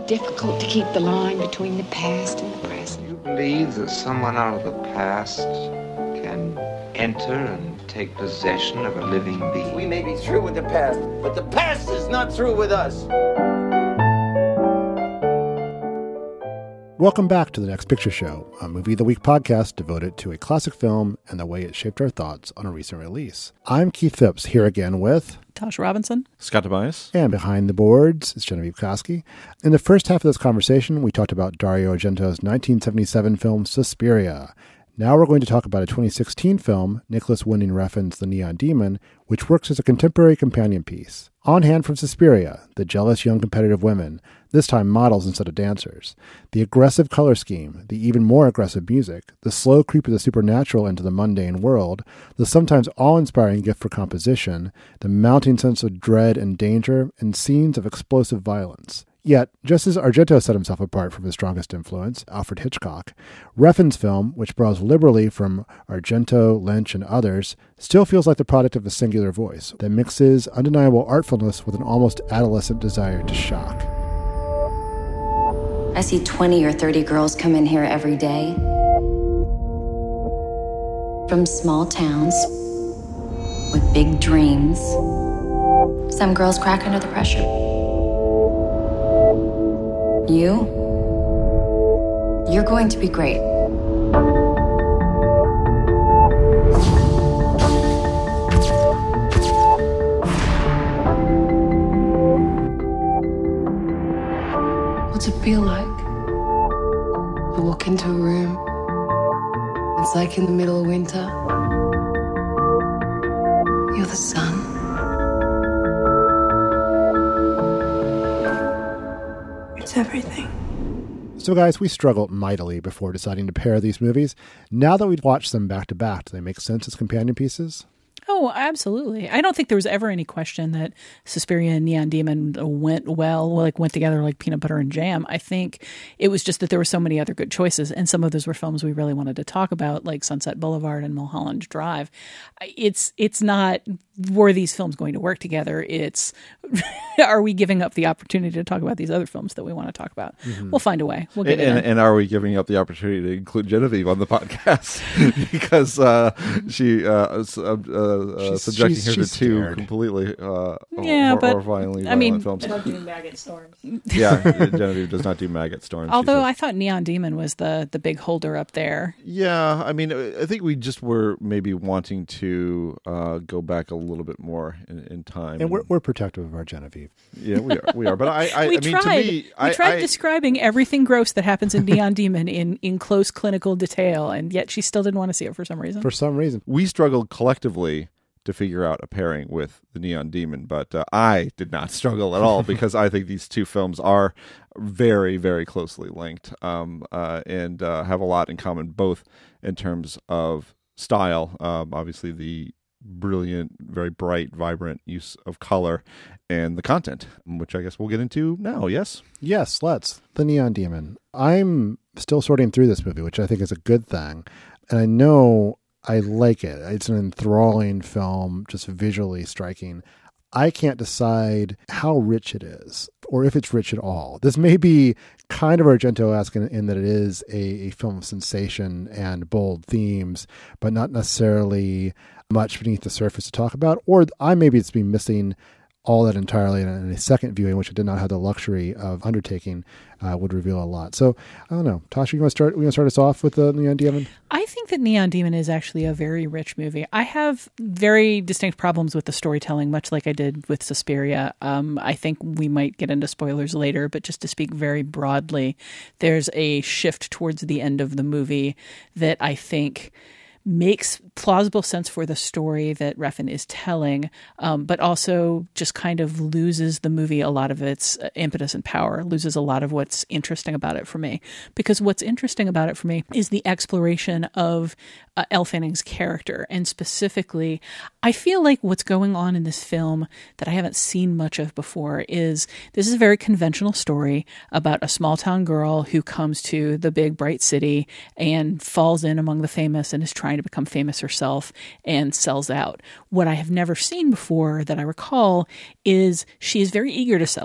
difficult to keep the line between the past and the present. Do you believe that someone out of the past can enter and take possession of a living being? We may be through with the past, but the past is not through with us. Welcome back to The Next Picture Show, a Movie of the Week podcast devoted to a classic film and the way it shaped our thoughts on a recent release. I'm Keith Phipps, here again with Tasha Robinson, Scott Tobias, and behind the boards is Genevieve Koski. In the first half of this conversation, we talked about Dario Argento's 1977 film Suspiria. Now we're going to talk about a 2016 film, Nicholas Winding Refn's The Neon Demon, which works as a contemporary companion piece. On hand from Suspiria, the jealous young competitive women, this time models instead of dancers, the aggressive color scheme, the even more aggressive music, the slow creep of the supernatural into the mundane world, the sometimes awe-inspiring gift for composition, the mounting sense of dread and danger, and scenes of explosive violence. Yet, just as Argento set himself apart from his strongest influence, Alfred Hitchcock, Refn's film, which borrows liberally from Argento, Lynch, and others, still feels like the product of a singular voice that mixes undeniable artfulness with an almost adolescent desire to shock. I see 20 or 30 girls come in here every day. From small towns with big dreams. Some girls crack under the pressure. You're going to be great. What's it feel like? You walk into a room, it's like in the middle of winter. You're the sun. It's everything. So guys, we struggled mightily before deciding to pair these movies. Now that we've watched them back to back, do they make sense as companion pieces? Oh, absolutely. I don't think there was ever any question that Suspiria and Neon Demon went together like peanut butter and jam. I think it was just that there were so many other good choices, and some of those were films we really wanted to talk about, like Sunset Boulevard and Mulholland Drive. It's not, were these films going to work together? It's, are we giving up the opportunity to talk about these other films that we want to talk about? Mm-hmm. We'll find a way. We'll get it in. And are we giving up the opportunity to include Genevieve on the podcast? Because she subjecting her to two completely horrifyingly violent films. I don't do Maggot Storms. Yeah, Genevieve does not do Maggot Storms. Although I thought Neon Demon was the big holder up there. Yeah, I mean, I think we just were maybe wanting to go back a little bit more in time. And we're protective of our Genevieve. Yeah, we are. But we tried describing everything gross that happens in Neon Demon in close clinical detail, and yet she still didn't want to see it for some reason. For some reason. We struggled collectively to figure out a pairing with The Neon Demon, but I did not struggle at all because I think these two films are very, very closely linked and have a lot in common, both in terms of style, obviously the brilliant, very bright, vibrant use of color, and the content, which I guess we'll get into now, yes? Yes, let's. The Neon Demon. I'm still sorting through this movie, which I think is a good thing, and I know I like it. It's an enthralling film, just visually striking. I can't decide how rich it is, or if it's rich at all. This may be kind of Argento-esque in that it is a film of sensation and bold themes, but not necessarily much beneath the surface to talk about. Or maybe it's been missing all that entirely, in a second viewing, which I did not have the luxury of undertaking, would reveal a lot. So, I don't know. Tasha, you want to start us off with the Neon Demon? I think that Neon Demon is actually a very rich movie. I have very distinct problems with the storytelling, much like I did with Suspiria. I think we might get into spoilers later, but just to speak very broadly, there's a shift towards the end of the movie that I think makes plausible sense for the story that Refn is telling, but also just kind of loses the movie a lot of its impetus and power, loses a lot of what's interesting about it for me. Because what's interesting about it for me is the exploration of Elle Fanning's character. And specifically, I feel like what's going on in this film that I haven't seen much of before is this is a very conventional story about a small town girl who comes to the big bright city and falls in among the famous and is trying to become famous herself and sells out. What I have never seen before that I recall is she is very eager to sell out.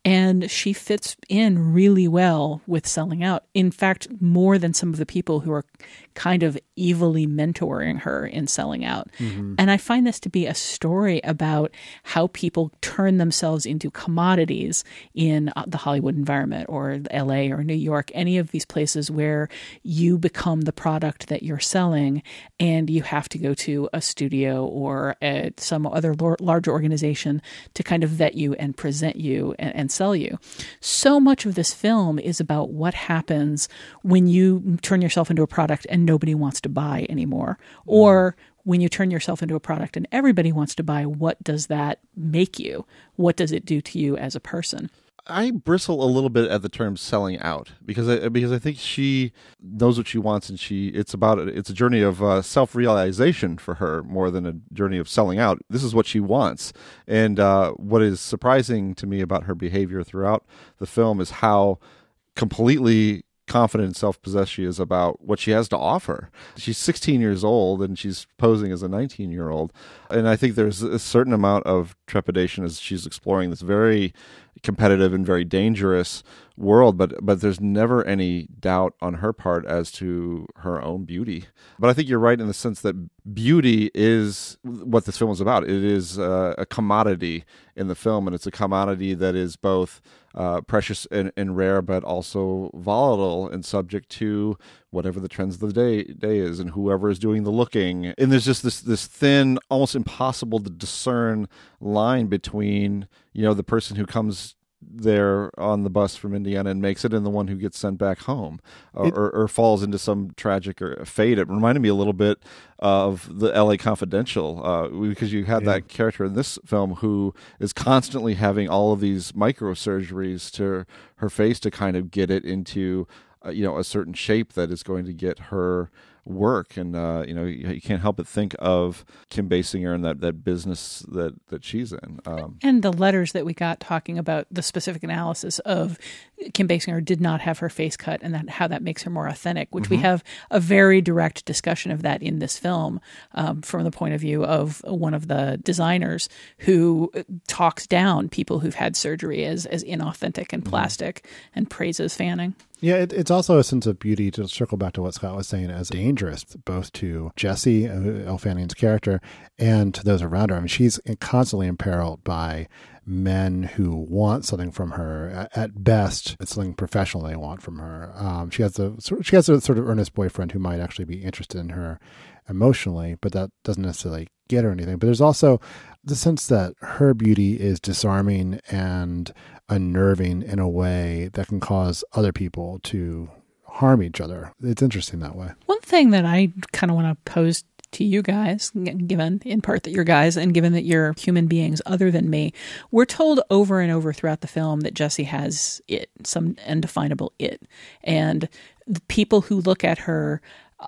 And she fits in really well with selling out. In fact, more than some of the people who are kind of evilly mentoring her in selling out. Mm-hmm. And I find this to be a story about how people turn themselves into commodities in the Hollywood environment or LA or New York, any of these places where you become the product that you're selling and you have to go to a studio or some other larger organization to kind of vet you and present you and sell you. So much of this film is about what happens when you turn yourself into a product and nobody wants to buy anymore. Or when you turn yourself into a product and everybody wants to buy, what does that make you? What does it do to you as a person? I bristle a little bit at the term selling out because I think she knows what she wants, and it's a journey of self-realization for her more than a journey of selling out. This is what she wants. And what is surprising to me about her behavior throughout the film is how completely confident and self-possessed she is about what she has to offer. She's 16 years old and she's posing as a 19-year-old. And I think there's a certain amount of trepidation as she's exploring this very competitive and very dangerous world, but there's never any doubt on her part as to her own beauty. But I think you're right in the sense that beauty is what this film is about. It is a commodity in the film, and it's a commodity that is both precious and rare, but also volatile and subject to whatever the trends of the day is, and whoever is doing the looking. And there's just this thin, almost impossible to discern line between, the person who comes there on the bus from Indiana and makes it, and the one who gets sent back home or falls into some tragic fate. It reminded me a little bit of the LA Confidential because you had that character in this film who is constantly having all of these microsurgeries to her face to kind of get it into a certain shape that is going to get her work. And you can't help but think of Kim Basinger and that business that she's in, and the letters that we got talking about the specific analysis of Kim Basinger did not have her face cut, and how that makes her more authentic, which we have a very direct discussion of that in this film, from the point of view of one of the designers who talks down people who've had surgery as inauthentic and plastic and praises Fanning. Yeah, it's also a sense of beauty, to circle back to what Scott was saying, as dangerous both to Jessie, Elle Fanning's character, and to those around her. I mean, she's constantly imperiled by men who want something from her. At best, it's something professional they want from her. She has a sort of earnest boyfriend who might actually be interested in her emotionally, but that doesn't necessarily get her anything. But there's also the sense that her beauty is disarming and unnerving in a way that can cause other people to harm each other. It's interesting that way. One thing that I kind of want to pose to you guys, given in part that you're guys and given that you're human beings other than me, we're told over and over throughout the film that Jessie has some undefinable it. And the people who look at her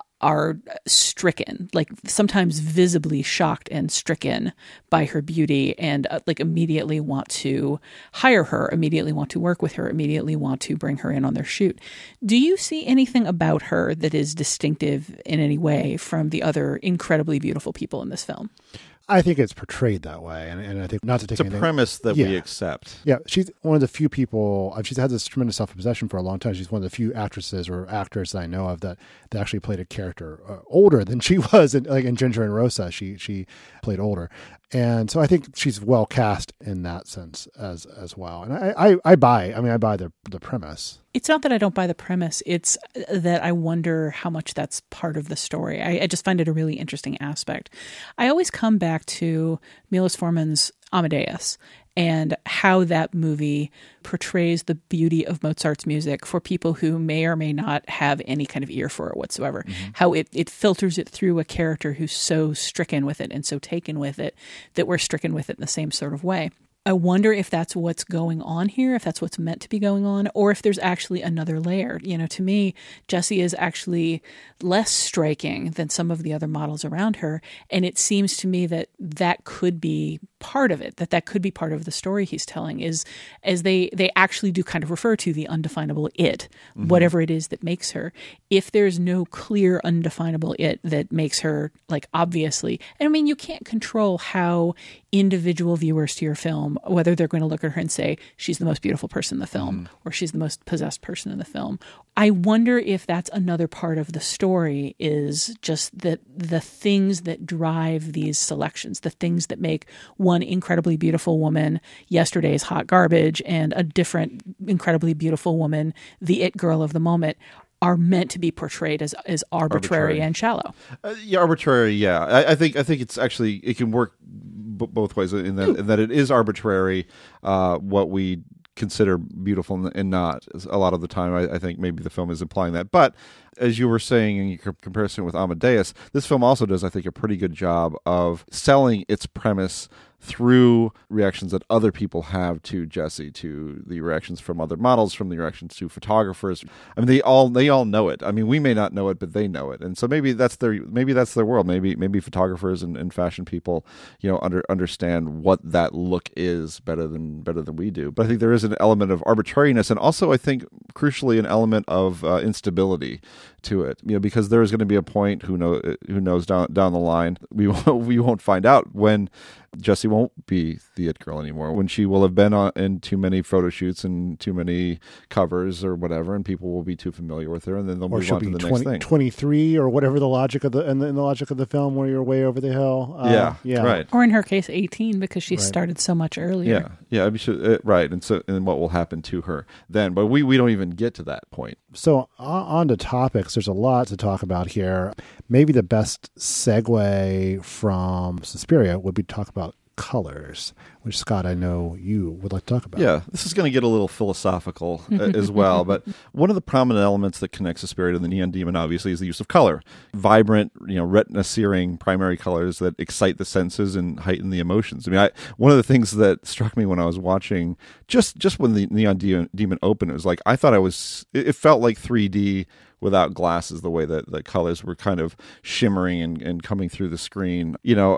are stricken, like sometimes visibly shocked and stricken by her beauty, and immediately want to hire her, immediately want to work with her, immediately want to bring her in on their shoot. Do you see anything about her that is distinctive in any way from the other incredibly beautiful people in this film? I think it's portrayed that way, and I think not to take it's a premise that we accept. Yeah, she's one of the few people. She's had this tremendous self-possession for a long time. She's one of the few actresses or actors that I know of that actually played a character older than she was. In Ginger and Rosa, she played older, and so I think she's well cast in that sense as well. And I buy the premise. It's not that I don't buy the premise. It's that I wonder how much that's part of the story. I just find it a really interesting aspect. I always come back to Milos Forman's Amadeus and how that movie portrays the beauty of Mozart's music for people who may or may not have any kind of ear for it whatsoever. Mm-hmm. How it filters it through a character who's so stricken with it and so taken with it that we're stricken with it in the same sort of way. I wonder if that's what's going on here, if that's what's meant to be going on, or if there's actually another layer. To me, Jessie is actually less striking than some of the other models around her. And it seems to me that could be part of it, that could be part of the story he's telling, is as they actually do kind of refer to the undefinable it, whatever it is that makes her. If there's no clear undefinable it that makes her, like, obviously, and I mean, you can't control how individual viewers to your film, whether they're going to look at her and say she's the most beautiful person in the film or she's the most possessed person in the film. I wonder if that's another part of the story, is just that the things that drive these selections, the things that make one incredibly beautiful woman yesterday's hot garbage and a different incredibly beautiful woman the it girl of the moment, are meant to be portrayed as arbitrary and shallow. Arbitrary. Yeah, I think it's actually, it can work both ways in that it is arbitrary what we consider beautiful and not. A lot of the time, I think maybe the film is implying that. But as you were saying in your comparison with Amadeus, this film also does, I think, a pretty good job of selling its premise through reactions that other people have to Jesse, to the reactions from other models, from the reactions to photographers. I mean, they all know it. I mean, we may not know it, but they know it, and so maybe that's their world. Maybe photographers and fashion people, understand what that look is better than we do. But I think there is an element of arbitrariness, and also I think crucially an element of instability to it. Because there is going to be a point, who knows down the line, we won't find out when Jessie won't be the it girl anymore, when she will have been in too many photo shoots and too many covers or whatever, and people will be too familiar with her, and then they'll move on to the next thing. 23 or whatever the logic of in the logic of the film, where you're way over the hill. Yeah, right. Or in her case, 18, because she started so much earlier. Yeah, right. And what will happen to her then? But we don't even get to that point. So on to topics. There's a lot to talk about here. Maybe the best segue from Suspiria would be to talk about colors, which, Scott, I know you would like to talk about. Yeah, this is going to get a little philosophical as well, but one of the prominent elements that connects Suspiria to the Neon Demon, obviously, is the use of color. Vibrant, retina-searing primary colors that excite the senses and heighten the emotions. I mean, one of the things that struck me when I was watching, just when the Neon Demon opened, it was like, I thought it felt like 3D without glasses, the way that the colors were kind of shimmering and coming through the screen.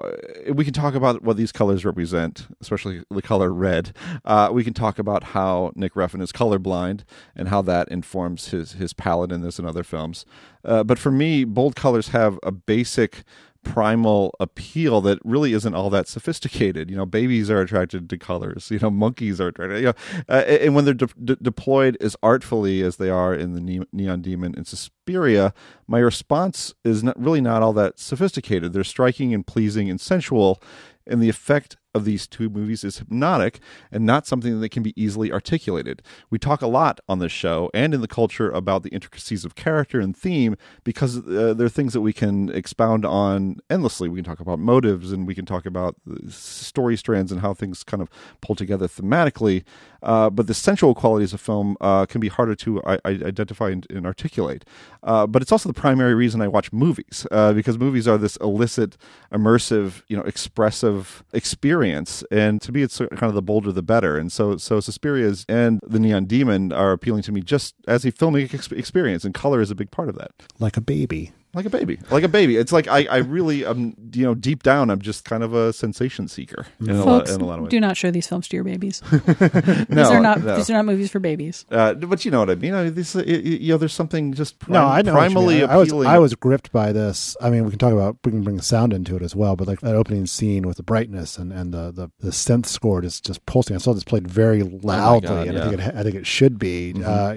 We can talk about what these colors represent, especially the color red. We can talk about how Nick Refn is colorblind and how that informs his palette in this and other films. But for me, bold colors have a basic primal appeal that really isn't all that sophisticated. Babies are attracted to colors. Monkeys are attracted. And when they're deployed as artfully as they are in the Neon Demon and Suspiria, my response is not all that sophisticated. They're striking and pleasing and sensual, and the effect of these two movies is hypnotic and not something that can be easily articulated. We talk a lot on this show and in the culture about the intricacies of character and theme because they're things that we can expound on endlessly. We can talk about motives, and we can talk about story strands and how things kind of pull together thematically. But the sensual qualities of film can be harder to identify and articulate. But it's also the primary reason I watch movies, because movies are this illicit, immersive, expressive experience. And to me, it's kind of the bolder the better. And so Suspiria and the Neon Demon are appealing to me just as a filming experience, and color is a big part of that. Like a baby. Like a baby. It's like I really, deep down, I'm just kind of a sensation seeker in a lot of ways. Do not show these films to your babies. These are not movies for babies. But you know what I mean. There's something just I know primally appealing. I was gripped by this. I mean, we can bring the sound into it as well. But like that opening scene with the brightness and the synth score is just pulsing. I saw this played very loudly, I think it should be.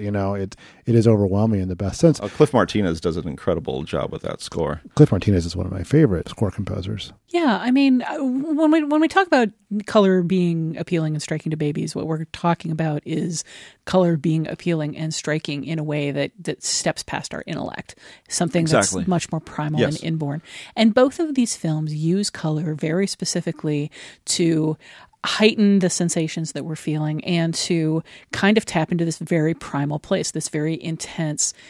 It is overwhelming in the best sense. Cliff Martinez does an incredible job with that score. Cliff Martinez is one of my favorite score composers. Yeah, I mean, when we talk about color being appealing and striking to babies, what we're talking about is color being appealing and striking in a way that steps past our intellect, something that's much more primal and inborn. And both of these films use color very specifically to heighten the sensations that we're feeling and to kind of tap into this very primal place, this very intense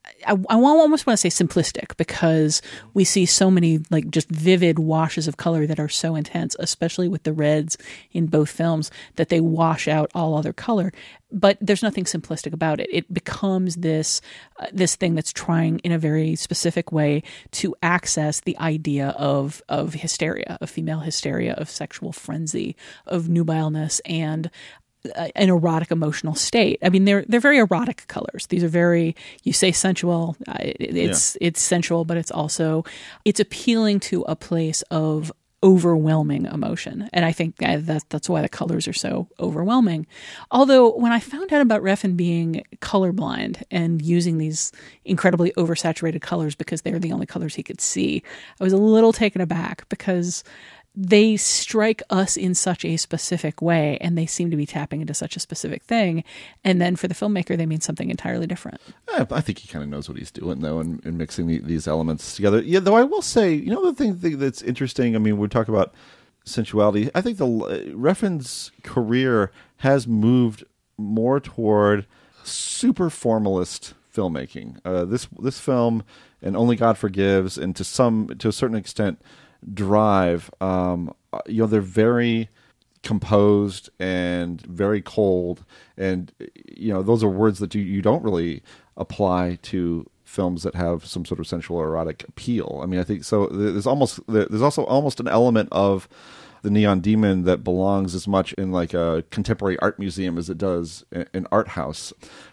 I almost want to say simplistic, because we see so many like just vivid washes of color that are so intense, especially with the reds in both films, that they wash out all other color. But there's nothing simplistic about it. It becomes this thing that's trying in a very specific way to access the idea of hysteria, of female hysteria, of sexual frenzy, of nubileness, and an erotic emotional state. I mean, they're very erotic colors. These are very, you say sensual, it's sensual, but it's appealing to a place of overwhelming emotion. And I think that's why the colors are so overwhelming. Although when I found out about Refn being colorblind and using these incredibly oversaturated colors because they're the only colors he could see, I was a little taken aback, because they strike us in such a specific way, and they seem to be tapping into such a specific thing. And then for the filmmaker, they mean something entirely different. I think he kind of knows what he's doing, though, in mixing these elements together. Yeah, though I will say, the thing that's interesting, I mean, we talk about sensuality. I think Refn's career has moved more toward super formalist filmmaking. This film, and Only God Forgives, and to a certain extent, Drive, they're very composed and very cold, and those are words that you don't really apply to films that have some sort of sensual or erotic appeal. I mean, I think so. There's also almost an element of the Neon Demon that belongs as much in like a contemporary art museum as it does an art house.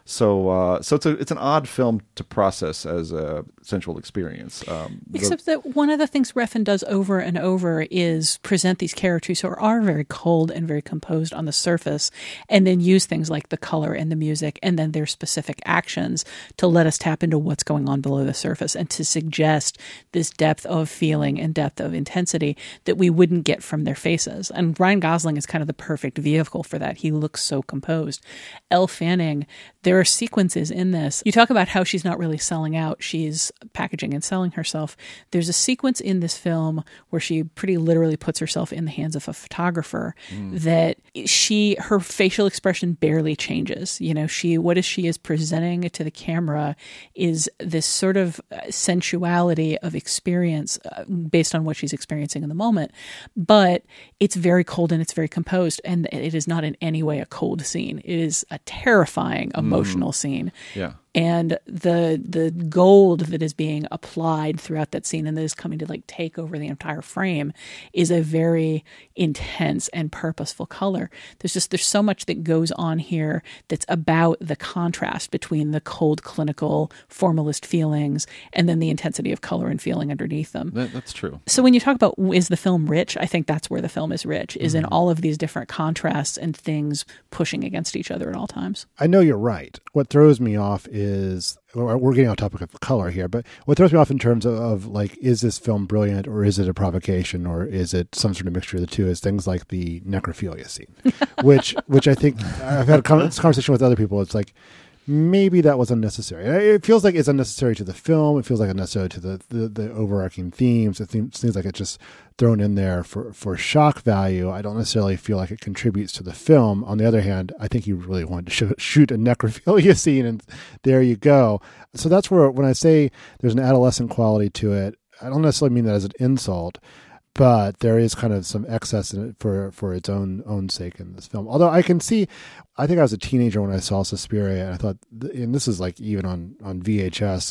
So it's an odd film to process as a sensual experience. Except that one of the things Refn does over and over is present these characters who are very cold and very composed on the surface, and then use things like the color and the music and then their specific actions to let us tap into what's going on below the surface, and to suggest this depth of feeling and depth of intensity that we wouldn't get from their faces. And Ryan Gosling is kind of the perfect vehicle for that. He looks so composed. Elle Fanning, there are sequences in this. You talk about how she's not really selling out. She's packaging and selling herself. There's a sequence in this film where she pretty literally puts herself in the hands of a photographer that her facial expression barely changes. What she is presenting to the camera is this sort of sensuality of experience based on what she's experiencing in the moment. But it's very cold and it's very composed, and it is not in any way a cold scene. It is a terrifying emotional scene. Yeah. And the gold that is being applied throughout that scene and that is coming to like take over the entire frame is a very intense and purposeful color. There's so much that goes on here that's about the contrast between the cold, clinical, formalist feelings and then the intensity of color and feeling underneath them. That's true. So when you talk about, is the film rich? I think that's where the film is rich, is in all of these different contrasts and things pushing against each other at all times. I know you're right. What throws me off is, we're getting on topic of color here, but what throws me off in terms of like, is this film brilliant, or is it a provocation, or is it some sort of mixture of the two, is things like the necrophilia scene, which I think I've had this conversation with other people. It's like, maybe that was unnecessary. It feels like it's unnecessary to the film. It feels like unnecessary to the overarching themes. It seems like it's just thrown in there for shock value. I don't necessarily feel like it contributes to the film. On the other hand, I think you really wanted to shoot a necrophilia scene, and there you go. So that's where, when I say there's an adolescent quality to it, I don't necessarily mean that as an insult, but there is kind of some excess in it for its own sake in this film. Although I think I was a teenager when I saw Suspiria, and I thought, and this is like even on VHS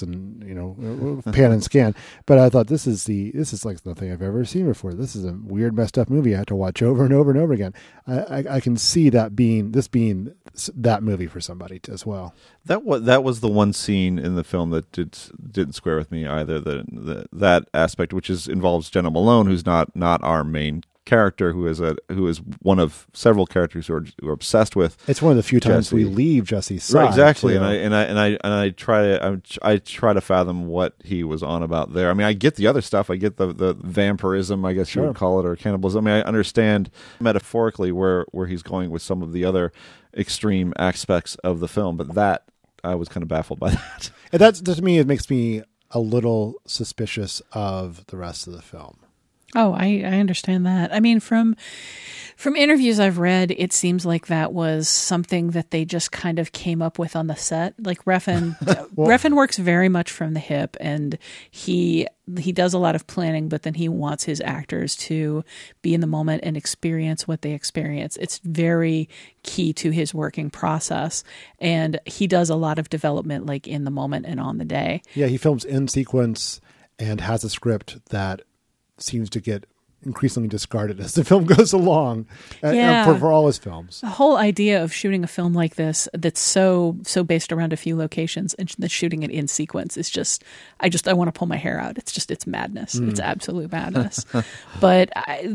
and pan and scan, but I thought this is like nothing I've ever seen before. This is a weird, messed up movie I had to watch over and over and over again. I can see that being that movie for somebody as well. That was the one scene in the film that didn't square with me either. That aspect, which involves Jenna Malone, who's not our main character, who is one of several characters who are obsessed with. It's one of the few times we leave Jesse's side. Right, exactly. Too. And I try to fathom what he was on about there. I mean, I get the other stuff. I get the vampirism, I guess you would call it, or cannibalism. I mean, I understand metaphorically where he's going with some of the other extreme aspects of the film, but that I was kind of baffled by that. And that, to me, it makes me a little suspicious of the rest of the film. Oh, I understand that. I mean, from interviews I've read, it seems like that was something that they just kind of came up with on the set. Like Refn, Refn works very much from the hip, and he does a lot of planning, but then he wants his actors to be in the moment and experience what they experience. It's very key to his working process, and he does a lot of development like in the moment and on the day. Yeah, he films in sequence and has a script that seems to get increasingly discarded as the film goes along for all his films. The whole idea of shooting a film like this that's so based around a few locations and then shooting it in sequence is just I want to pull my hair out. It's madness. It's absolute madness. But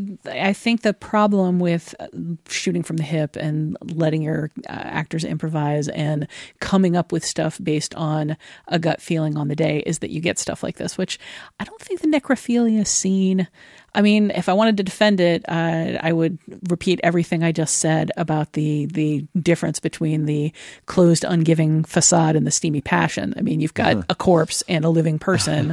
I think the problem with shooting from the hip and letting your actors improvise and coming up with stuff based on a gut feeling on the day is that you get stuff like this, which I don't think the necrophilia scene, I mean, if I wanted to defend it, I would repeat everything I just said about the difference between the closed, ungiving facade and the steamy passion. I mean, you've got a corpse and a living person.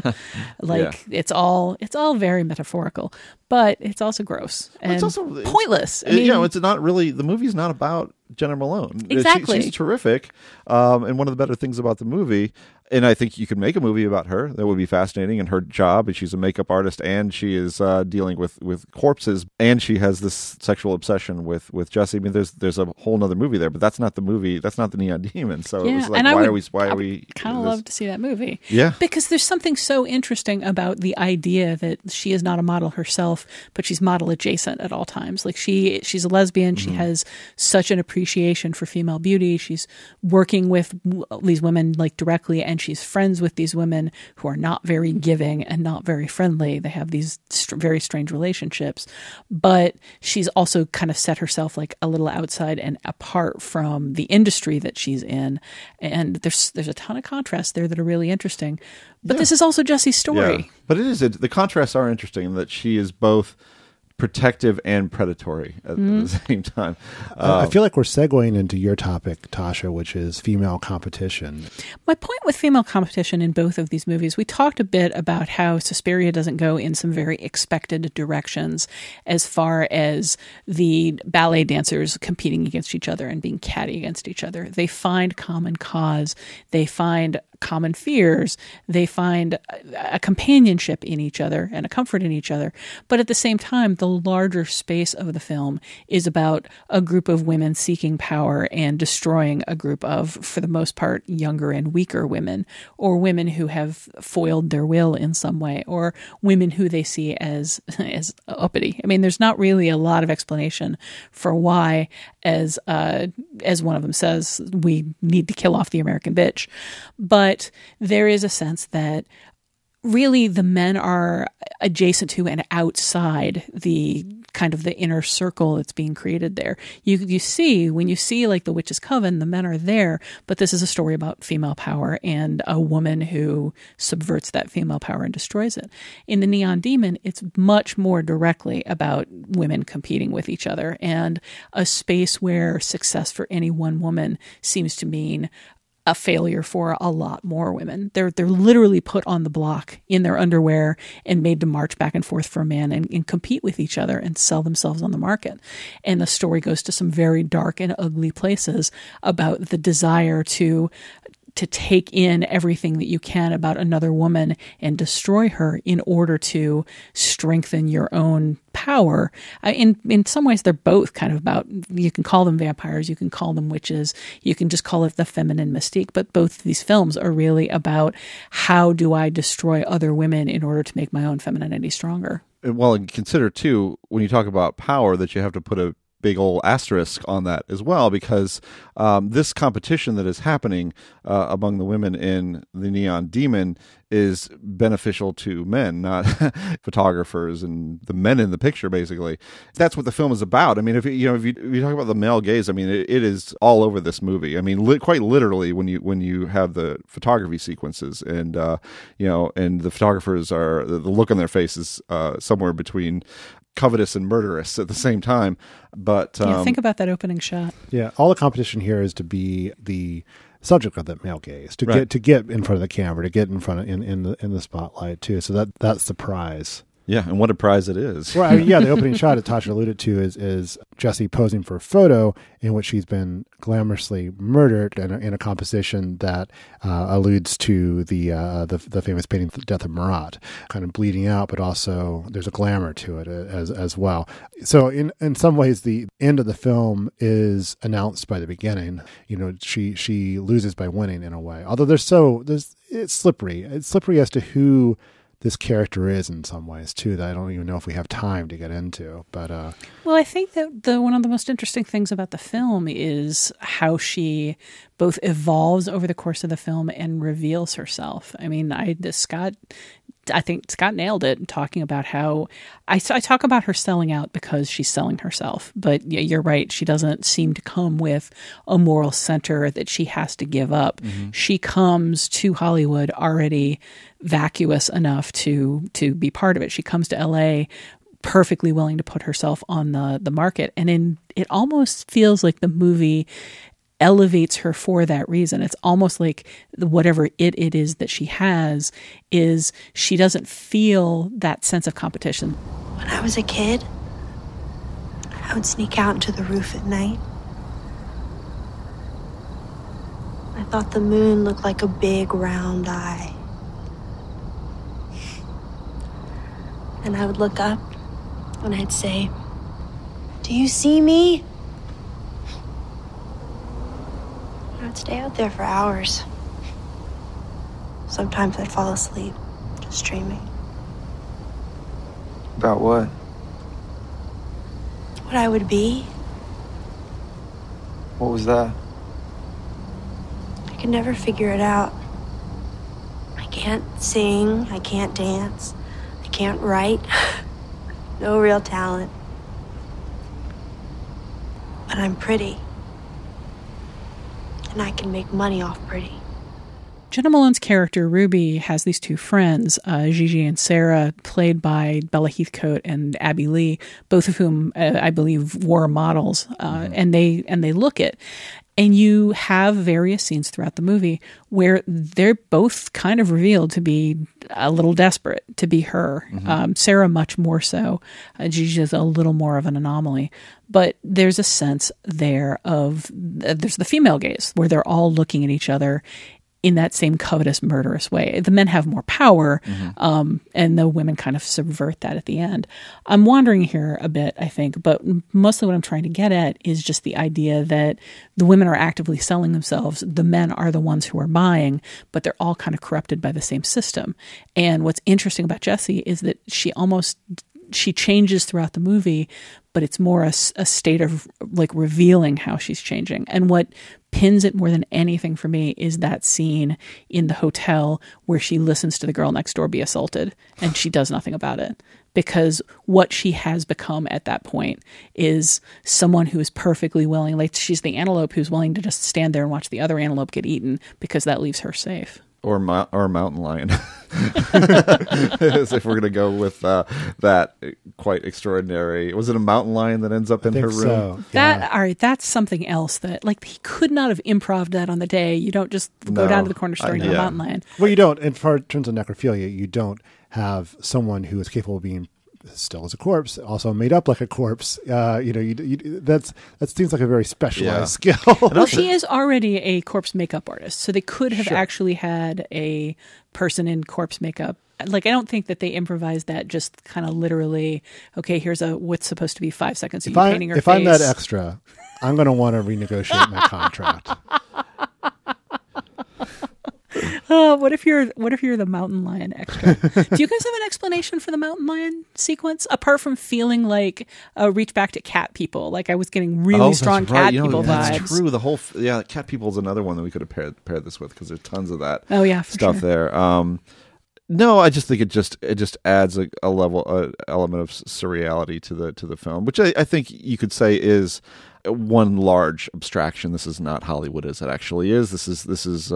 It's all very metaphorical, but it's also gross and it's also pointless. I mean, it's not really, the movie's not about Jenna Malone. Exactly. She's terrific. And one of the better things about the movie, and I think you could make a movie about her that would be fascinating, and her job, and she's a makeup artist, and she is dealing with corpses, and she has this sexual obsession with Jesse. I mean, there's a whole nother movie there, but that's not the movie. That's not the Neon Demon. So it was like, why are we kind of love to see that movie? Yeah, because there's something so interesting about the idea that she is not a model herself, but she's model adjacent at all times. Like she's a lesbian. She has such an appreciation for female beauty. She's working with these women like directly, and she's friends with these women who are not very giving and not very friendly. They have these very strange relationships, but she's also kind of set herself like a little outside and apart from the industry that she's in. And there's a ton of contrasts there that are really interesting. But this is also Jesse's story. Yeah. But it is, the contrasts are interesting in that she is both protective and predatory at the same time. I feel like we're segueing into your topic, Tasha, which is female competition. My point with female competition in both of these movies, we talked a bit about how Suspiria doesn't go in some very expected directions as far as the ballet dancers competing against each other and being catty against each other. They find common cause. They find common fears. They find a companionship in each other and a comfort in each other. But at the same time, the larger space of the film is about a group of women seeking power and destroying a group of, for the most part, younger and weaker women, or women who have foiled their will in some way, or women who they see as uppity. I mean, there's not really a lot of explanation for why, as one of them says, we need to kill off the American bitch. But there is a sense that really the men are adjacent to and outside the kind of the inner circle that's being created there. You see, when you see like The Witch's Coven, the men are there, but this is a story about female power and a woman who subverts that female power and destroys it. In The Neon Demon, it's much more directly about women competing with each other and a space where success for any one woman seems to mean a failure for a lot more women. They're literally put on the block in their underwear and made to march back and forth for a man and compete with each other and sell themselves on the market. And the story goes to some very dark and ugly places about the desire to take in everything that you can about another woman and destroy her in order to strengthen your own power. In some ways, they're both kind of about, you can call them vampires, you can call them witches, you can just call it the feminine mystique, but both of these films are really about how do I destroy other women in order to make my own femininity stronger. Well, and consider, too, when you talk about power, that you have to put a big old asterisk on that as well, because this competition that is happening among the women in The Neon Demon is beneficial to men, not photographers and the men in the picture. Basically, that's what the film is about. I mean, if you talk about the male gaze, I mean, it is all over this movie. I mean, quite literally when you have the photography sequences, and and the photographers are, the look on their faces somewhere between covetous and murderous at the same time. But think about that opening shot. Yeah, all the competition here is to be the subject of that male gaze, to get in front of the camera, to get in front of in the spotlight too. So that's the prize. Yeah, and what a prize it is. Well, I mean, yeah, the opening shot that Tasha alluded to is Jessie posing for a photo in which she's been glamorously murdered in a composition that alludes to the famous painting "The Death of Marat," kind of bleeding out, but also there's a glamour to it as well. So in some ways, the end of the film is announced by the beginning. You know, she loses by winning in a way. Although it's slippery. It's slippery as to who this character is in some ways too, that I don't even know if we have time to get into. But well, I think that one of the most interesting things about the film is how she both evolves over the course of the film and reveals herself. I mean, I think Scott nailed it in talking about how I talk about her selling out because she's selling herself. But yeah, you're right. She doesn't seem to come with a moral center that she has to give up. Mm-hmm. She comes to Hollywood already vacuous enough to be part of it. She comes to LA perfectly willing to put herself on the market. And it almost feels like the movie elevates her for that reason. It's almost like whatever it is that she has is she doesn't feel that sense of competition. When I was a kid, I would sneak out into the roof at night. I thought the moon looked like a big round eye. And I would look up and I'd say, "Do you see me?" I'd stay out there for hours. Sometimes I'd fall asleep, just dreaming. About what? What I would be. What was that? I could never figure it out. I can't sing, I can't dance, I can't write. No real talent. But I'm pretty. And I can make money off pretty. Jenna Malone's character, Ruby, has these two friends, Gigi and Sarah, played by Bella Heathcote and Abby Lee, both of whom I believe were models, and they look it. And you have various scenes throughout the movie where they're both kind of revealed to be a little desperate to be her. Mm-hmm. Sarah much more so. Gigi is a little more of an anomaly. But there's a sense there of there's the female gaze where they're all looking at each other in that same covetous, murderous way. The men have more power, and the women kind of subvert that at the end. I'm wandering here a bit, I think, but mostly what I'm trying to get at is just the idea that the women are actively selling themselves. The men are the ones who are buying, but they're all kind of corrupted by the same system. And what's interesting about Jessie is that she changes throughout the movie, but it's more a state of like revealing how she's changing. And what pins it more than anything for me is that scene in the hotel where she listens to the girl next door be assaulted and she does nothing about it. Because what she has become at that point is someone who is perfectly willing, like she's the antelope who's willing to just stand there and watch the other antelope get eaten because that leaves her safe. Or a mountain lion, as if we're going to go with that quite extraordinary. Was it a mountain lion that ends up in her room? So. Yeah. All right, that's something else that like he could not have improv that on the day. You don't just go down to the corner store and get a mountain lion. Well, you don't. In terms of necrophilia, you don't have someone who is capable of being still as a corpse, also made up like a corpse. That seems like a very specialized skill. Well, she is already a corpse makeup artist, so they could have actually had a person in corpse makeup. Like, I don't think that they improvised that just kind of literally, okay, here's what's supposed to be 5 seconds of you painting her face. If I'm that extra, I'm going to want to renegotiate my contract. What if you're the mountain lion extra? Do you guys have an explanation for the mountain lion sequence apart from feeling like reach back to cat people? Like I was getting really strong cat people vibes. That's true. The whole cat people is another one that we could have paired this with because there's tons of that. Stuff there. No, I just think it just adds a element of surreality to the film, which I think you could say is one large abstraction. This is not Hollywood as it actually is. This is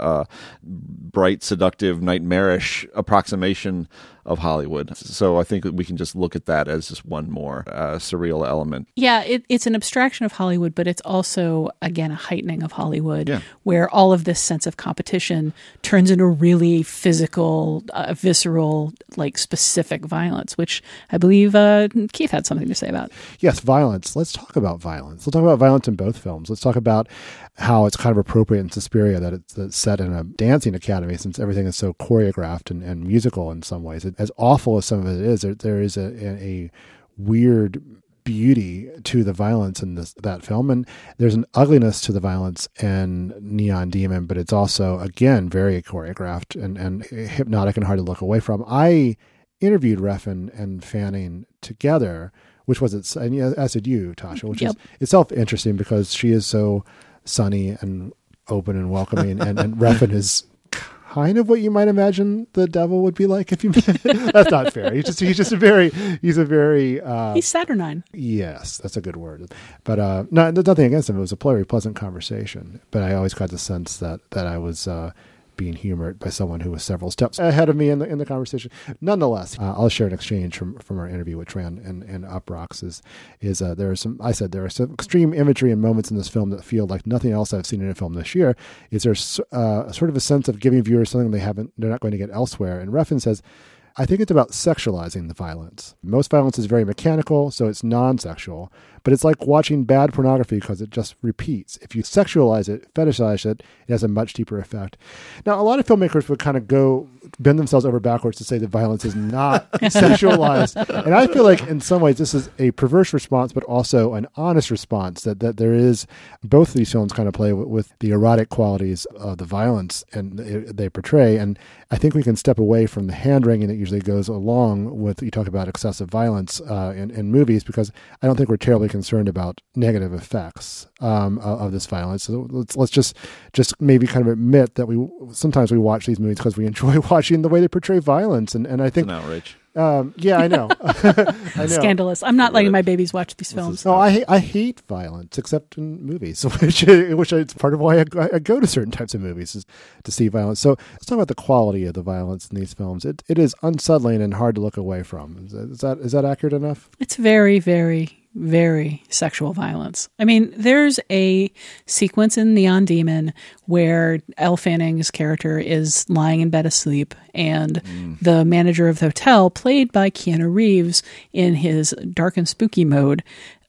bright, seductive, nightmarish approximation of Hollywood. So I think that we can just look at that as just one more surreal element. Yeah, it's an abstraction of Hollywood, but it's also, again, a heightening of Hollywood, where all of this sense of competition turns into really physical, visceral, like specific violence, which I believe Keith had something to say about. Yes, violence. Let's talk about violence. Let's talk about violence in both films. Let's talk about how it's kind of appropriate in Suspiria that it's set in a dancing academy, since everything is so choreographed and musical in some ways. As awful as some of it is, there is a weird beauty to the violence in that film, and there's an ugliness to the violence in Neon Demon, but it's also, again, very choreographed and hypnotic and hard to look away from. I interviewed Refn and Fanning together, which was as did you, Tasha, which is itself interesting because she is so sunny and open and welcoming, and Refn is kind of what you might imagine the devil would be like if you. That's not fair. He's a very. He's saturnine. Yes, that's a good word. But nothing against him. It was a very pleasant conversation. But I always got the sense that I was being humored by someone who was several steps ahead of me in the conversation. Nonetheless, I'll share an exchange from our interview with Tran and Uproxx. There are some extreme imagery and moments in this film that feel like nothing else I've seen in a film this year. Is there sort of a sense of giving viewers something they're not going to get elsewhere? And Refn says, I think it's about sexualizing the violence. Most violence is very mechanical, so it's non-sexual, but it's like watching bad pornography because it just repeats. If you sexualize it, fetishize it, it has a much deeper effect. Now, a lot of filmmakers would kind of bend themselves over backwards to say that violence is not sexualized. And I feel like in some ways this is a perverse response, but also an honest response, that there is, both of these films kind of play with the erotic qualities of the violence and they portray. And I think we can step away from the hand-wringing that usually goes along with, you talk about excessive violence in movies, because I don't think we're terribly concerned about negative effects of this violence. So let's just maybe kind of admit that sometimes we watch these movies because we enjoy watching the way they portray violence, and I think it's an outrage. Yeah, I know. I know. Scandalous. I'm not letting my babies watch these films. No, I hate violence, except in movies, which it's part of why I go to certain types of movies, is to see violence. So let's talk about the quality of the violence in these films. It is unsettling and hard to look away from. Is that accurate enough? It's very, very, very sexual violence. I mean, there's a sequence in Neon Demon where Elle Fanning's character is lying in bed asleep, and the manager of the hotel, played by Keanu Reeves in his dark and spooky mode,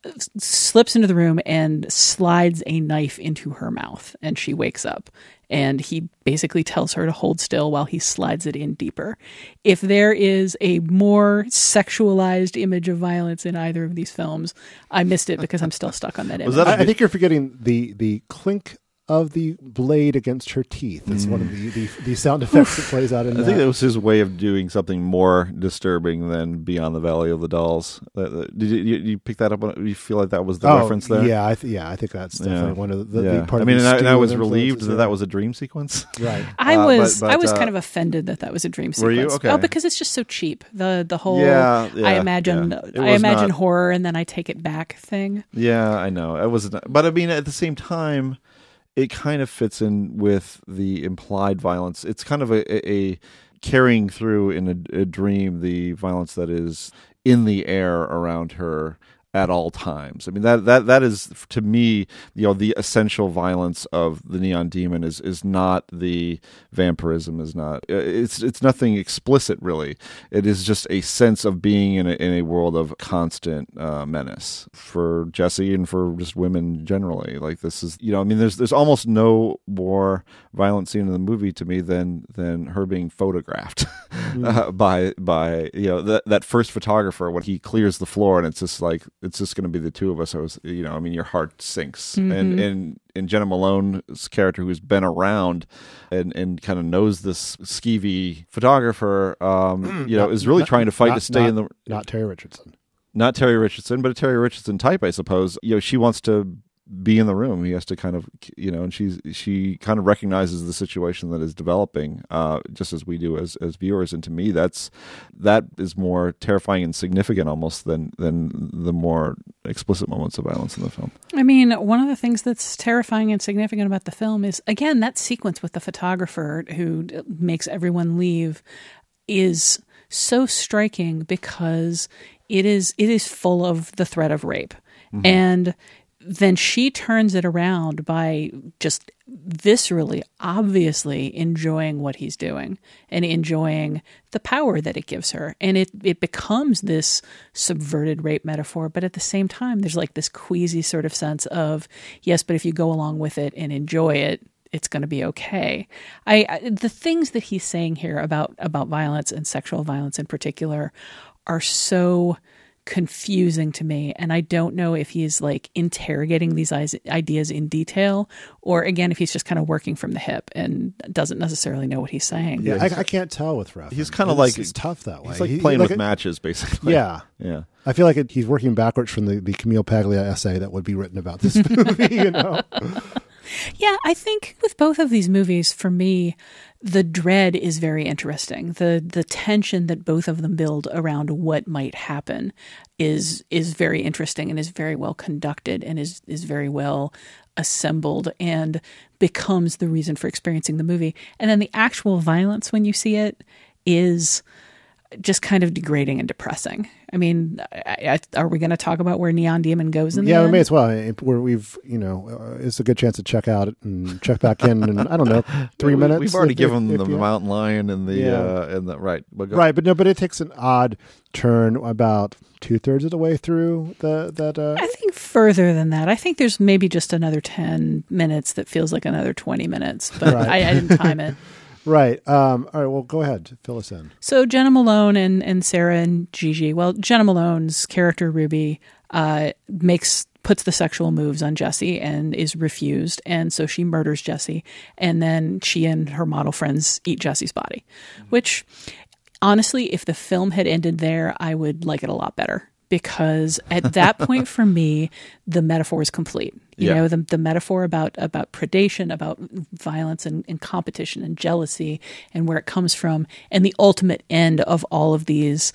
slips into the room and slides a knife into her mouth, and she wakes up. And he basically tells her to hold still while he slides it in deeper. If there is a more sexualized image of violence in either of these films, I missed it because I'm still stuck on that image. I think you're forgetting the clink of the blade against her teeth. It's one of the sound effects that plays out in that. I think that was his way of doing something more disturbing than Beyond the Valley of the Dolls. Did you pick that up? Do you feel like that was the reference there? Yeah, I think that's definitely one of the part. I mean, and I was relieved that was a dream sequence. Right. I was kind of offended that was a dream sequence. Were you? Okay. Oh, because it's just so cheap. The whole I imagine horror and then I take it back thing. Yeah, I know. It wasn't, but I mean, at the same time, it kind of fits in with the implied violence. It's kind of a carrying through in a dream, the violence that is in the air around her at all times. I mean, that is, to me, the essential violence of the Neon Demon is not the vampirism, is not, it's nothing explicit, really. It is just a sense of being in a world of constant menace for Jesse and for just women generally. Like, this is, I mean, there's almost no more violent scene in the movie to me than her being photographed by that first photographer when he clears the floor, and it's just like, it's just going to be the two of us. I mean, your heart sinks. And Jenna Malone's character, who's been around and kind of knows this skeevy photographer, is really trying to fight to stay in the... Not Terry Richardson. Not Terry Richardson, but a Terry Richardson type, I suppose. She wants to be in the room. He has to kind of, and she kind of recognizes the situation that is developing, just as we do as viewers. And to me, that is more terrifying and significant almost than the more explicit moments of violence in the film. I mean, one of the things that's terrifying and significant about the film is, again, that sequence with the photographer who makes everyone leave is so striking because it is full of the threat of rape. Mm-hmm. And then she turns it around by just viscerally, obviously enjoying what he's doing and enjoying the power that it gives her. And it becomes this subverted rape metaphor. But at the same time, there's like this queasy sort of sense of, yes, but if you go along with it and enjoy it, it's going to be okay. The things that he's saying here about violence and sexual violence in particular are so confusing to me, and I don't know if he's like interrogating these ideas in detail, or again, if he's just kind of working from the hip and doesn't necessarily know what he's saying. Yeah, I can't tell with Refn. He's kind of like, it's tough that way. He's like playing with matches, basically. Yeah. I feel like he's working backwards from the Camille Paglia essay that would be written about this movie. Yeah, I think with both of these movies, for me, the dread is very interesting. The tension that both of them build around what might happen is very interesting and is very well conducted and is very well assembled and becomes the reason for experiencing the movie. And then the actual violence when you see it is just kind of degrading and depressing. I mean, are we going to talk about where Neon Demon goes in the end? We may as well. Where we've, it's a good chance to check out and check back in I don't know, 3 minutes. We've already given them the Mountain Lion and the right. But it takes an odd turn about 2/3 of the way through I think further than that. I think there's maybe just another 10 minutes that feels like another 20 minutes, but right. I didn't time it. Right. All right. Well, go ahead. Fill us in. So Jenna Malone and Sarah and Gigi. Well, Jenna Malone's character Ruby puts the sexual moves on Jesse and is refused, and so she murders Jesse, and then she and her model friends eat Jesse's body. Which, honestly, if the film had ended there, I would like it a lot better. Because at that point, for me, the metaphor is complete. You know, the metaphor about predation, about violence and competition and jealousy and where it comes from, and the ultimate end of all of these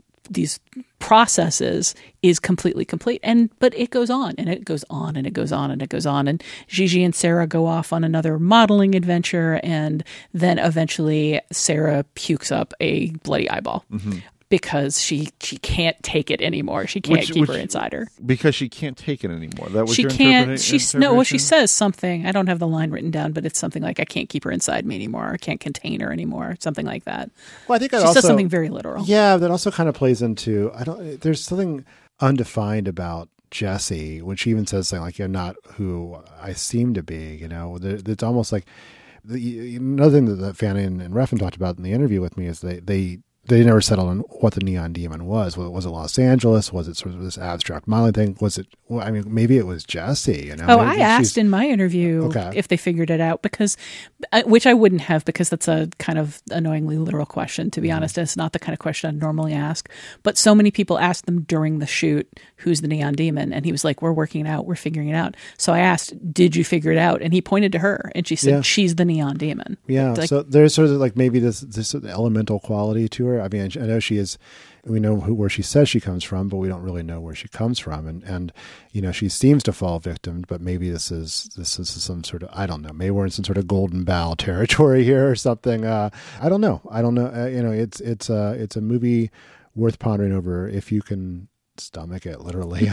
processes is completely complete. But it goes on and it goes on and it goes on and it goes on. And Gigi and Sarah go off on another modeling adventure, and then eventually Sarah pukes up a bloody eyeball. Mm-hmm. Because she can't take it anymore. She can't keep her inside her. Because she can't take it anymore. That was she your can't. interpretation? No. Well, she says something. I don't have the line written down, but it's something like, "I can't keep her inside me anymore. I can't contain her anymore." Something like that. Well, I think she says something very literal. Yeah, that also kind of plays into. There's something undefined about Jesse when she even says something like, "You're not who I seem to be." It's almost like another thing that Fanny and Refn talked about in the interview with me is they never settled on what the Neon Demon was. Was it Los Angeles? Was it sort of this abstract modeling thing? Was it? Well, I mean, maybe it was Jesse. I asked in my interview if they figured it out which I wouldn't have, because that's a kind of annoyingly literal question. To be honest, it's not the kind of question I'd normally ask. But so many people asked them during the shoot, "Who's the Neon Demon?" And he was like, "We're working it out. We're figuring it out." So I asked, "Did you figure it out?" And he pointed to her, and she said, "She's the Neon Demon." Yeah. So there's sort of like maybe this elemental quality to her. I mean, I know she is. We know where she says she comes from, but we don't really know where she comes from. And she seems to fall victim, but maybe this is some sort of, I don't know. Maybe we're in some sort of Golden Bough territory here or something. I don't know. It's a movie worth pondering over if you can stomach it, literally.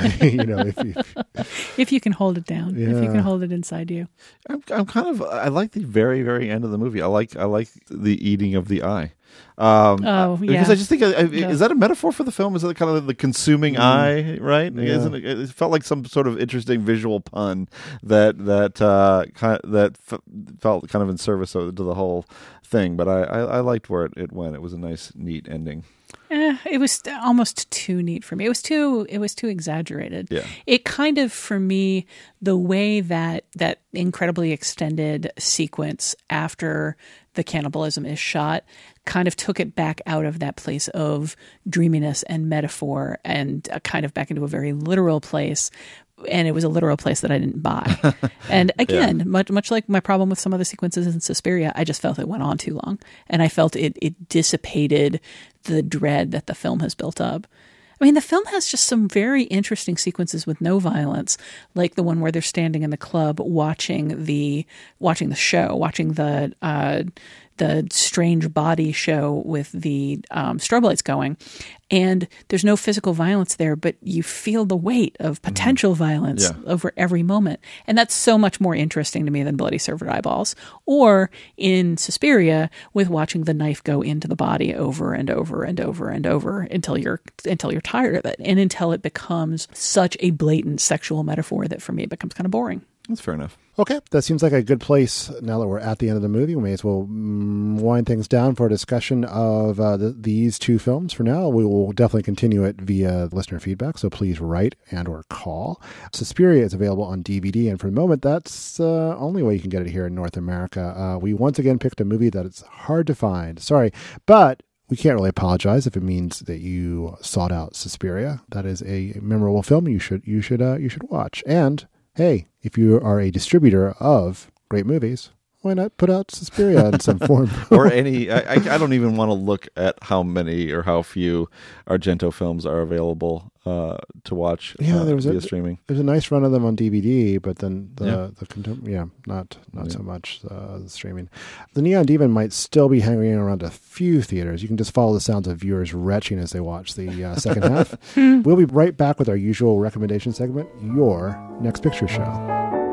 If you can hold it down, if you can hold it inside you. I'm kind of. I like the very, very end of the movie. I like the eating of the eye. Because I just think, is that a metaphor for the film? Is that kind of the consuming eye, right? Yeah. Isn't it? It felt like some sort of interesting visual pun that felt kind of in service to the whole thing. But I liked where it went. It was a nice, neat ending. It was almost too neat for me. It was too exaggerated. Yeah. It kind of, for me, the way that incredibly extended sequence after the cannibalism is shot kind of took it back out of that place of dreaminess and metaphor and kind of back into a very literal place. and it was a literal place that I didn't buy. And again, much like my problem with some of the sequences in Suspiria, I just felt it went on too long, and I felt it dissipated the dread that the film has built up. I mean, the film has just some very interesting sequences with no violence, like the one where they're standing in the club watching the show, watching the strange body show with the strobe lights going. And there's no physical violence there, but you feel the weight of potential violence over every moment. And that's so much more interesting to me than bloody served eyeballs. Or in Suspiria, with watching the knife go into the body over and over and over and over until you're tired of it, and until it becomes such a blatant sexual metaphor that for me it becomes kind of boring. That's fair enough. Okay, that seems like a good place now that we're at the end of the movie. We may as well wind things down for a discussion of these two films. For now, we will definitely continue it via listener feedback, so please write and or call. Suspiria is available on DVD, and for the moment, that's the only way you can get it here in North America. We once again picked a movie that it's hard to find. Sorry, but we can't really apologize if it means that you sought out Suspiria. That is a memorable film you should watch. And hey, if you are a distributor of great movies, why not put out Suspiria in some form? Or any, I don't even want to look at how many or how few Argento films are available to watch via streaming. There's a nice run of them on DVD, but then not so much the streaming. The Neon Demon might still be hanging around a few theaters. You can just follow the sounds of viewers retching as they watch the second half. We'll be right back with our usual recommendation segment, Your Next Picture Show.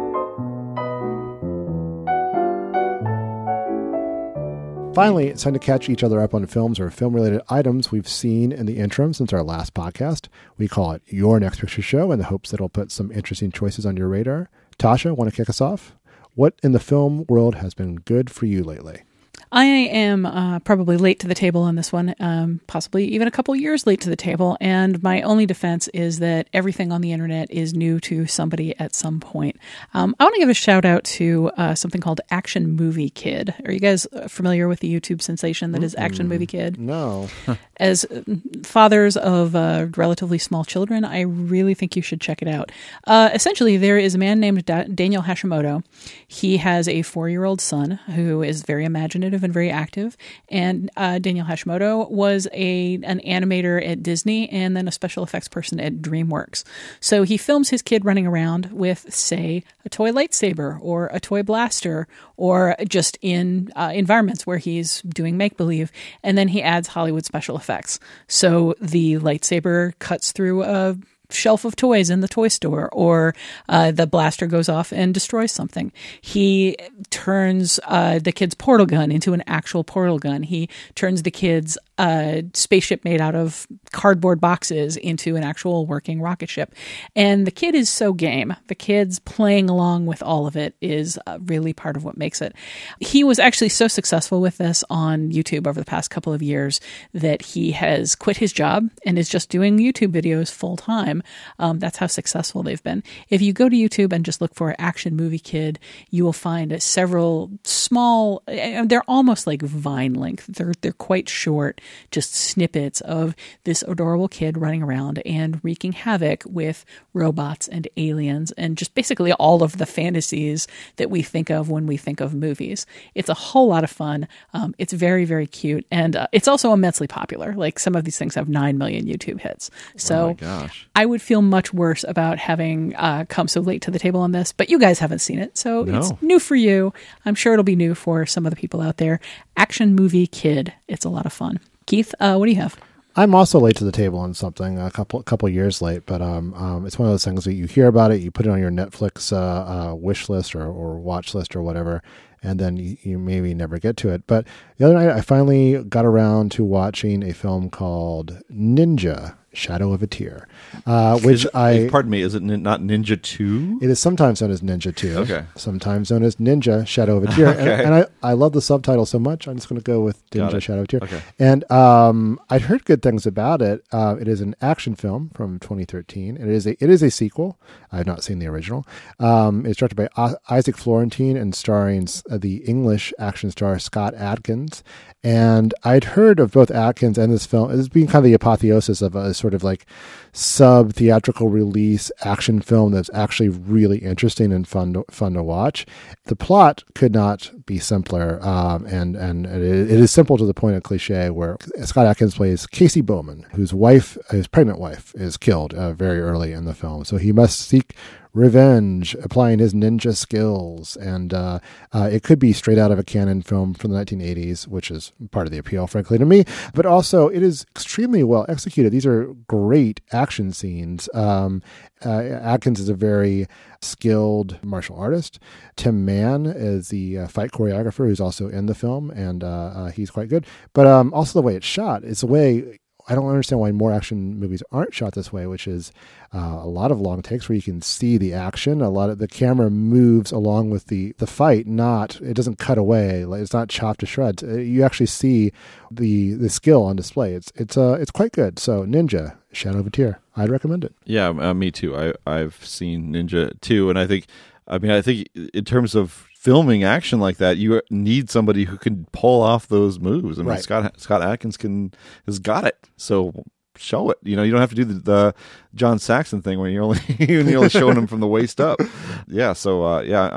Finally, it's time to catch each other up on films or film-related items we've seen in the interim since our last podcast. We call it Your Next Picture Show in the hopes that it'll put some interesting choices on your radar. Tasha, want to kick us off? What in the film world has been good for you lately? I am probably late to the table on this one, possibly even a couple years late to the table. And my only defense is that everything on the internet is new to somebody at some point. I want to give a shout out to something called Action Movie Kid. Are you guys familiar with the YouTube sensation that is Action Movie Kid? No. As fathers of relatively small children, I really think you should check it out. Essentially, there is a man named Daniel Hashimoto. He has a 4-year-old son who is very imaginative and very active. And Daniel Hashimoto was an animator at Disney and then a special effects person at DreamWorks. So he films his kid running around with, say, a toy lightsaber or a toy blaster, or just in environments where he's doing make-believe. And then he adds Hollywood special effects. So the lightsaber cuts through a shelf of toys in the toy store, or the blaster goes off and destroys something. He turns the kid's portal gun into an actual portal gun. He turns the kid's spaceship made out of cardboard boxes into an actual working rocket ship. And the kid is so game. The kid's playing along with all of it is really part of what makes it. He was actually so successful with this on YouTube over the past couple of years that he has quit his job and is just doing YouTube videos full time. That's how successful they've been. If you go to YouTube and just look for Action Movie Kid, you will find several small, they're almost like Vine length. They're quite short, just snippets of this adorable kid running around and wreaking havoc with robots and aliens and just basically all of the fantasies that we think of when we think of movies. It's a whole lot of fun. It's very, very cute. And it's also immensely popular. Like, some of these things have 9 million YouTube hits. So oh my gosh. I would feel much worse about having come so late to the table on this, but you guys haven't seen it. So No. It's new for you. I'm sure it'll be new for some of the people out there. Action Movie Kid. It's a lot of fun. Keith, what do you have? I'm also late to the table on something, a couple years late, but it's one of those things that you hear about it, you put it on your Netflix wish list or watch list or whatever, and then you maybe never get to it. But the other night, I finally got around to watching a film called Ninja: Shadow of a Tear, which pardon me, is it not Ninja 2? It is sometimes known as Ninja 2. Okay. Sometimes known as Ninja: Shadow of a Tear. Okay. And I love the subtitle so much, I'm just going to go with Ninja: Shadow of a Tear. Okay. And I'd heard good things about it. It is an action film from 2013. It is a sequel. I have not seen the original. It's directed by Isaac Florentine and starring the English action star Scott Adkins. And I'd heard of both Adkins and this film as being kind of the apotheosis of a sort sort of like sub-theatrical release action film that's actually really interesting and fun to watch. The plot could not be simpler, and it is simple to the point of cliche, where Scott Adkins plays Casey Bowman, whose pregnant wife, is killed very early in the film. So he must seek revenge, applying his ninja skills. And it could be straight out of a canon film from the 1980s, which is part of the appeal, frankly, to me. But also, it is extremely well executed. These are great action scenes. Adkins is a very skilled martial artist. Tim Mann is the fight choreographer who's also in the film, and he's quite good. But also the way it's shot, it's a way... I don't understand why more action movies aren't shot this way, which is a lot of long takes where you can see the action. A lot of the camera moves along with the fight. It doesn't cut away. It's not chopped to shreds. You actually see the skill on display. It's quite good. So Ninja, Shadow of a Tear, I'd recommend it. Yeah, me too. I've seen Ninja too, and I think in terms of filming action like that, you need somebody who can pull off those moves. I mean, right. Scott Adkins has got it. So show it. You don't have to do the John Saxon thing where you're only showing him from the waist up. Yeah. So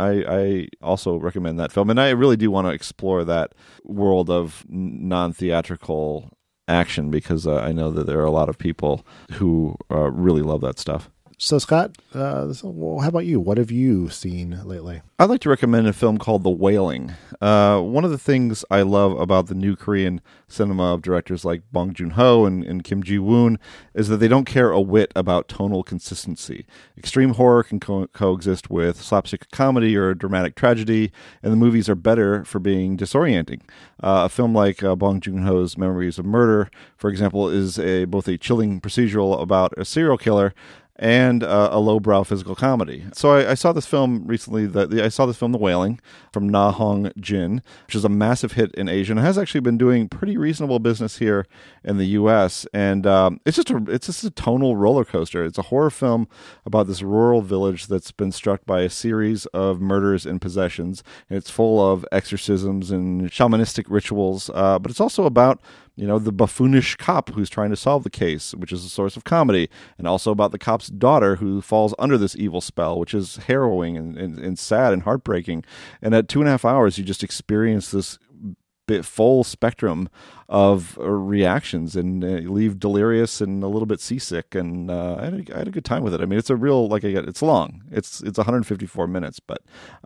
I also recommend that film, and I really do want to explore that world of non-theatrical action, because I know that there are a lot of people who really love that stuff. So, Scott, how about you? What have you seen lately? I'd like to recommend a film called The Wailing. One of the things I love about the new Korean cinema of directors like Bong Joon-ho and Kim Ji-woon is that they don't care a whit about tonal consistency. Extreme horror can coexist with slapstick comedy or dramatic tragedy, and the movies are better for being disorienting. A film like Bong Joon-ho's Memories of Murder, for example, is both a chilling procedural about a serial killer and a lowbrow physical comedy. So I saw this film recently. I saw this film, The Wailing, from Na Hong Jin, which is a massive hit in Asia and has actually been doing pretty reasonable business here in the U.S. And it's just a tonal roller coaster. It's a horror film about this rural village that's been struck by a series of murders and possessions. And it's full of exorcisms and shamanistic rituals, but it's also about the buffoonish cop who's trying to solve the case, which is a source of comedy, and also about the cop's daughter who falls under this evil spell, which is harrowing and sad and heartbreaking. And at 2.5 hours, you just experience this full spectrum of reactions and leave delirious and a little bit seasick. And I had a good time with it. I mean, it's a real, it's long. It's 154 minutes, but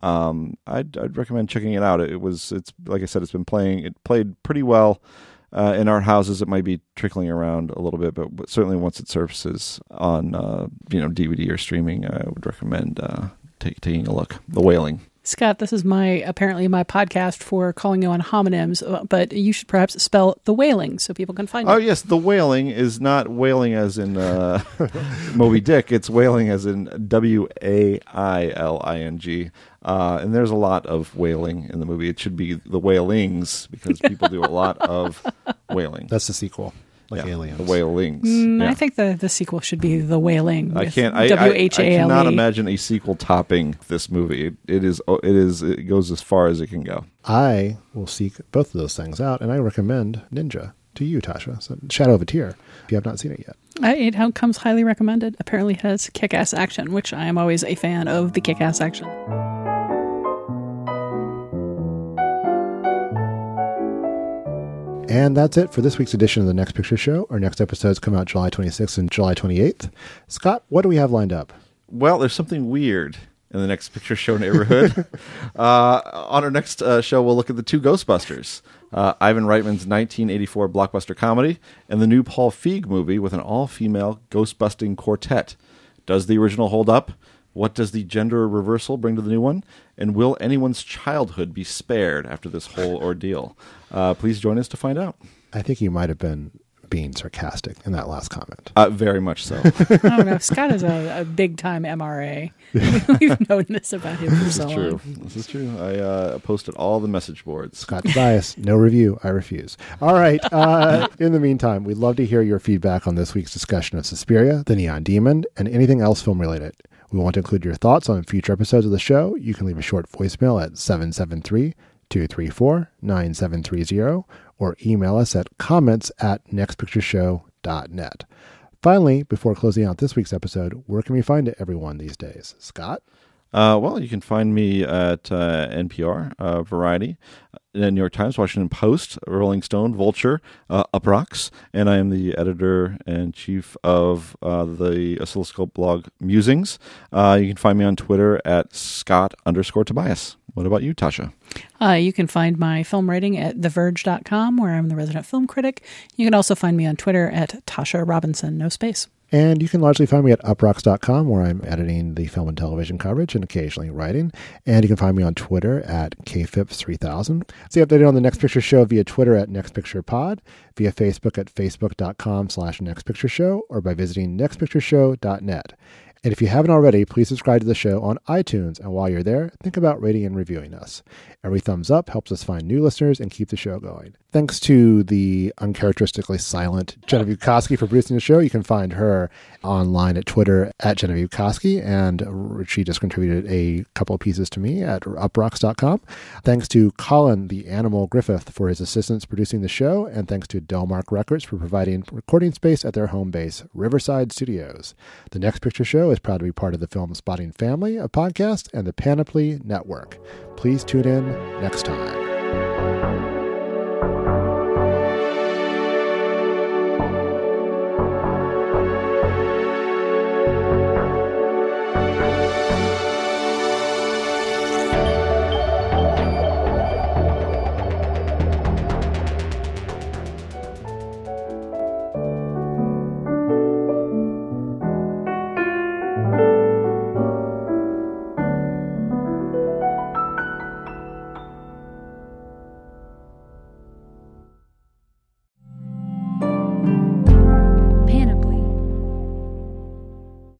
I'd recommend checking it out. It's like I said, it played pretty well. In our houses, it might be trickling around a little bit, but certainly once it surfaces on DVD or streaming, I would recommend taking a look. The Wailing. Scott, this is apparently my podcast for calling you on homonyms, but you should perhaps spell The Wailing so people can find it. Oh, yes. The Wailing is not whaling as in Moby Dick. It's wailing as in Wailing. And there's a lot of wailing in the movie. It should be The Wailings, because people do a lot of wailing. That's the sequel. Like Aliens. The Wailings. Yeah. I think the sequel should be The Wailing. I WHALE. cannot imagine a sequel topping this movie. It goes as far as it can go. I will seek both of those things out, and I recommend Ninja to you, Tasha. So Shadow of a Tear, if you have not seen it yet. It comes highly recommended. Apparently it has kick-ass action, which I am always a fan of the kick-ass action. And that's it for this week's edition of the Next Picture Show. Our next episodes come out July 26th and July 28th. Scott, what do we have lined up? Well, there's something weird in the Next Picture Show neighborhood. On our next show, we'll look at the two Ghostbusters. Ivan Reitman's 1984 blockbuster comedy and the new Paul Feig movie with an all-female ghost-busting quartet. Does the original hold up? What does the gender reversal bring to the new one? And will anyone's childhood be spared after this whole ordeal? Please join us to find out. I think you might have been being sarcastic in that last comment. Very much so. I don't know. Scott is a big-time MRA. We've known this about him for so long. This is true. I posted all the message boards. Scott's bias. No review. I refuse. All right. In the meantime, we'd love to hear your feedback on this week's discussion of Suspiria, The Neon Demon, and anything else film-related. We want to include your thoughts on future episodes of the show. You can leave a short voicemail at 773-234-9730 or email us at comments@nextpictureshow.net. Finally, before closing out this week's episode, where can we find everyone these days? Scott? Well, you can find me at NPR, Variety, the New York Times, Washington Post, Rolling Stone, Vulture, Uproxx, and I am the editor-in-chief of the oscilloscope blog Musings. You can find me on Twitter at Scott_Tobias. What about you, Tasha? You can find my film writing at TheVerge.com, where I'm the resident film critic. You can also find me on Twitter at Tasha Robinson, no space. And you can largely find me at Uproxx.com, where I'm editing the film and television coverage and occasionally writing. And you can find me on Twitter at KFIPS3000. Stay updated on the Next Picture Show via Twitter at NextPicturePod, via Facebook at Facebook.com/NextPictureShow, or by visiting NextPictureShow.net. And if you haven't already, please subscribe to the show on iTunes. And while you're there, think about rating and reviewing us. Every thumbs up helps us find new listeners and keep the show going. Thanks to the uncharacteristically silent Genevieve Koski for producing the show. You can find her online at Twitter at Genevieve Koski, and she just contributed a couple of pieces to me at Uproxx.com. Thanks to Colin the Animal Griffith for his assistance producing the show, and thanks to Delmark Records for providing recording space at their home base, Riverside Studios. The Next Picture Show is proud to be part of the Film Spotting family of podcasts and the Panoply Network. Please tune in next time.